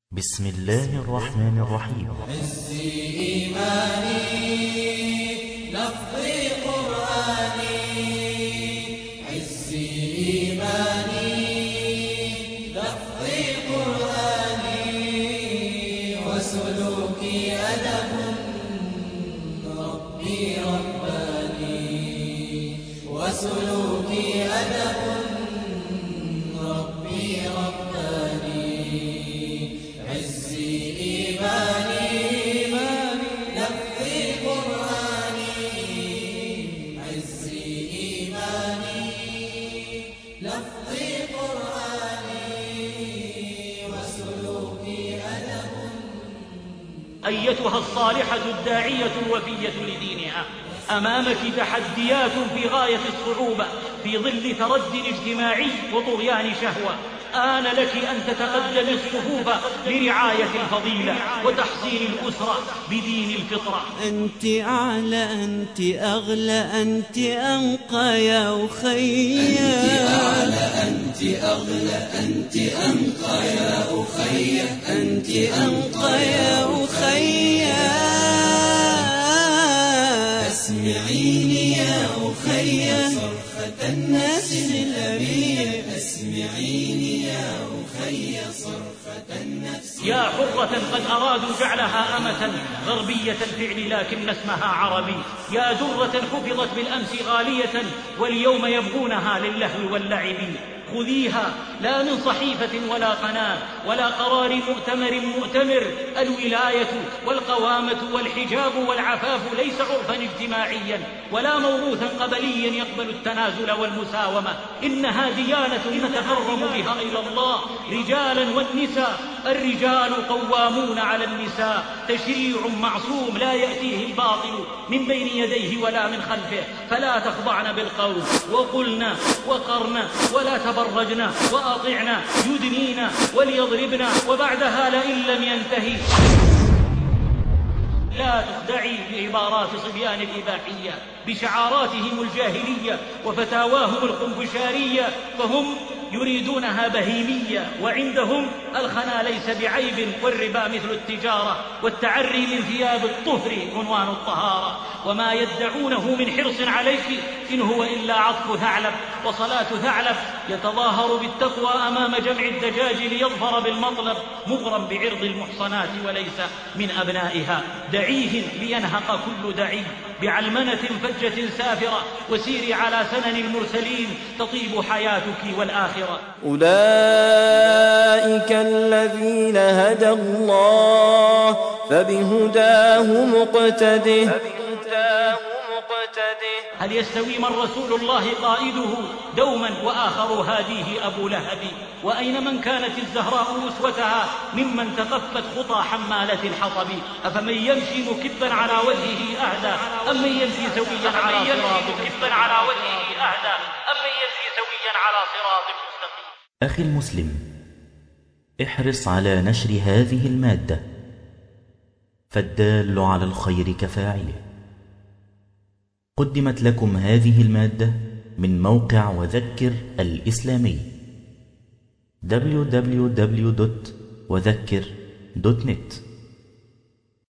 بسم الله الرحمن الرحيم. عزي إيماني لفظي قرآني، عزي إيماني لفظي قرآني، وسلوكي أدب ربي رباني، وسلوكي أدب ربي رباني. عزي إيماني لفظي قرآني، عزي إيماني لفظي قرآني، وسلوكي أدب. أيتها الصالحة الداعية الوفية لدينها، أمامك تحديات في غاية الصعوبة في ظل ترد اجتماعي وطغيان شهوة. آن لك أن تتقدم الصفوف لرعاية الفضيلة وتحصين الأسرة بدين الفطرة. أنت أعلى، أنت أغلى، أنت أنقى يا أخي. أنت أعلى، أنت أغلى، أنت أنقى يا أخي، أنت أنقى يا أخي. اسمعيني يا أخي صرخة الناس الأبي، اسمعيني يا أخي صرخة النفس. يا حرة قد أرادوا جعلها أمة غربية الفعل لكن اسمها عربي. يا درة حفظت بالأمس غالية واليوم يبغونها للهو واللعب. خذيها لا من صحيفة ولا قناة ولا قرار مؤتمر. الولاية والقوامة والحجاب والعفاف ليس عرفا اجتماعيا ولا موروثا قبليا يقبل التنازل والمساومة. إنها ديانة نتقرب بها إلى الله رجالا والنساء. الرجال قوامون على النساء، تشريع معصوم لا يأتيه الباطل من بين يديه ولا من خلفه. فلا تخضعن بالقول وقلنا وقرنا ولا تبرجنا وأطعنا يدنينا وليضربنا. وبعدها لئن لم ينتهي لا تخدعي بعبارات صبيان الإباحية بشعاراتهم الجاهلية وفتاواهم الخنفشارية، فهم يريدونها بهيمية وعندهم الخنا ليس بعيب والربا مثل التجارة والتعري من ثياب الطهر عنوان الطهارة. وما يدعونه من حرص عليك إن هو إلا عطف ثعلب وصلاة ثعلب يتظاهر بالتقوى أمام جمع الدجاج ليظفر بالمطلب مغرم بعرض المحصنات وليس من أبنائها. دعيهن لينهق كل دعي بعلمنة فجة سافرة، وسيري على سنن المرسلين تطيب حياتك والآخرة. أولئك الذين هدى الله فبهداه مقتده. هل يستوي من رسول الله قائده دوما وآخر هاديه أبو لهب؟ وأين من كانت الزهراء أسوتها ممن تقفت خطى حمالة الحطب؟ أفمن يمشي مكبا على وجهه أهدى أم من يمشي سويا على صراط مستقيم؟ أخي المسلم، احرص على نشر هذه المادة، فالدال على الخير كفاعله. قدمت لكم هذه المادة من موقع وذكر الإسلامي www.وذكر.net.